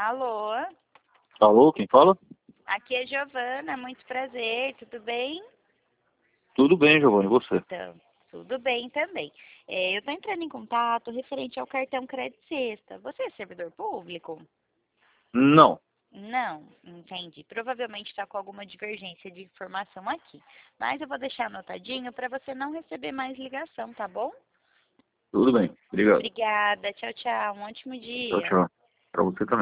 Alô? Alô, quem fala? Aqui é Giovana, muito prazer, tudo bem? Tudo bem, Giovanni, e você? Então, tudo bem também. Eu estou entrando em contato referente ao cartão Crédito Sexta. Você é servidor público? Não, Não, entendi. Provavelmente está com alguma divergência de informação aqui. Mas eu vou deixar anotadinho para você não receber mais ligação, tá bom? tudo bem. Obrigado. Obrigada, tchau, tchau. Um ótimo Tchau, dia. tchau. Pra você também.